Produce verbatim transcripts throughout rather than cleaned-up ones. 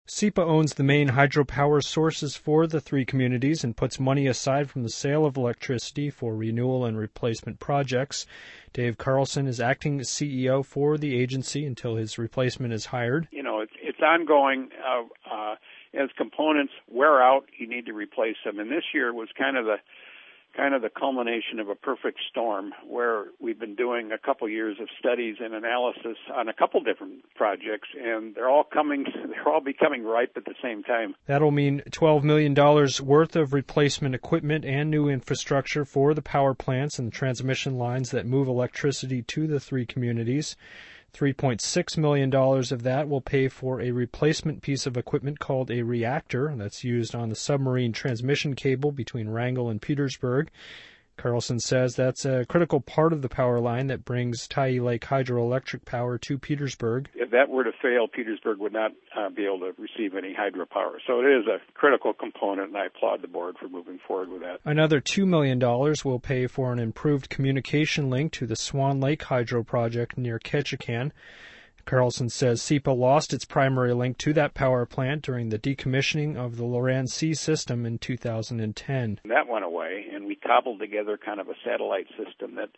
SEPA owns the main hydropower sources for the three communities and puts money aside from the sale of electricity for renewal and replacement projects. Dave Carlson is acting C E O for the agency until his replacement is hired. You know, it's, it's ongoing. Uh, uh, as components wear out, you need to replace them. And this year was kind of the kind of the culmination of a perfect storm where we've been doing a couple years of studies and analysis on a couple different projects, and they're all coming, they're all becoming ripe at the same time. That'll mean twelve million dollars worth of replacement equipment and new infrastructure for the power plants and the transmission lines that move electricity to the three communities. three point six million dollars of that will pay for a replacement piece of equipment called a reactor that's used on the submarine transmission cable between Wrangell and Petersburg. Carlson says that's a critical part of the power line that brings Tyee Lake hydroelectric power to Petersburg. If that were to fail, Petersburg would not uh, be able to receive any hydropower. So it is a critical component, and I applaud the board for moving forward with that. Another two million dollars will pay for an improved communication link to the Swan Lake Hydro project near Ketchikan. Carlson says SEPA lost its primary link to that power plant during the decommissioning of the Loran C system in two thousand ten. That went away, and we cobbled together kind of a satellite system that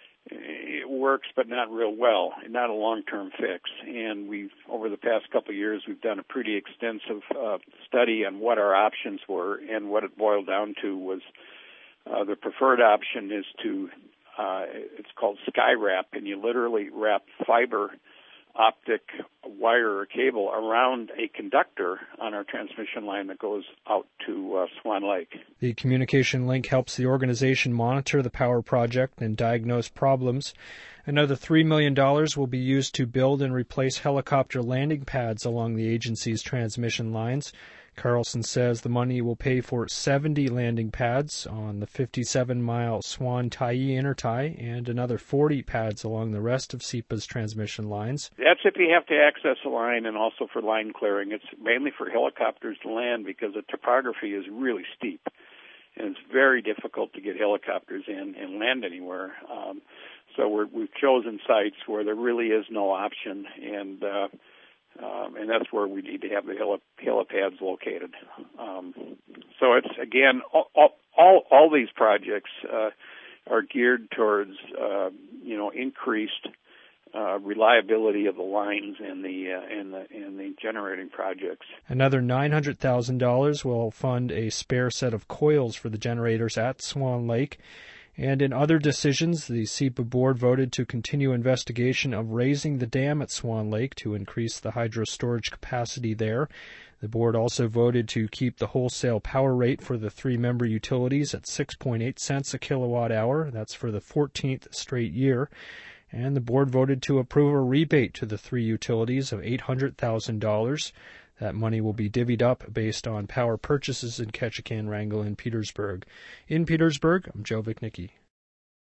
it works, but not real well, not a long-term fix. And we've, over the past couple of years, we've done a pretty extensive uh, study on what our options were, and what it boiled down to was uh, the preferred option is to, uh, it's called SkyWrap, and you literally wrap fiber optic wire or cable around a conductor on our transmission line that goes out to uh, Swan Lake. The communication link helps the organization monitor the power project and diagnose problems. Another three million dollars will be used to build and replace helicopter landing pads along the agency's transmission lines. Carlson says the money will pay for seventy landing pads on the fifty-seven mile Swan-Tyee intertie and another forty pads along the rest of SEPA's transmission lines. That's if you have to access a line and also for line clearing. It's mainly for helicopters to land because the topography is really steep, and it's very difficult to get helicopters in and land anywhere. Um, so we're, we've chosen sites where there really is no option, and uh, Um, and that's where we need to have the heli- helipads located. Um, so it's, again, all, all, all these projects uh, are geared towards, uh, you know, increased uh, reliability of the lines and the, uh, and the, and the generating projects. Another nine hundred thousand dollars will fund a spare set of coils for the generators at Swan Lake. And in other decisions, the SEPA board voted to continue investigation of raising the dam at Swan Lake to increase the hydro storage capacity there. The board also voted to keep the wholesale power rate for the three-member utilities at six point eight cents a kilowatt hour. That's for the fourteenth straight year. And the board voted to approve a rebate to the three utilities of eight hundred thousand dollars. That money will be divvied up based on power purchases in Ketchikan, Wrangell, and Petersburg. In Petersburg, I'm Joe Vichnicki.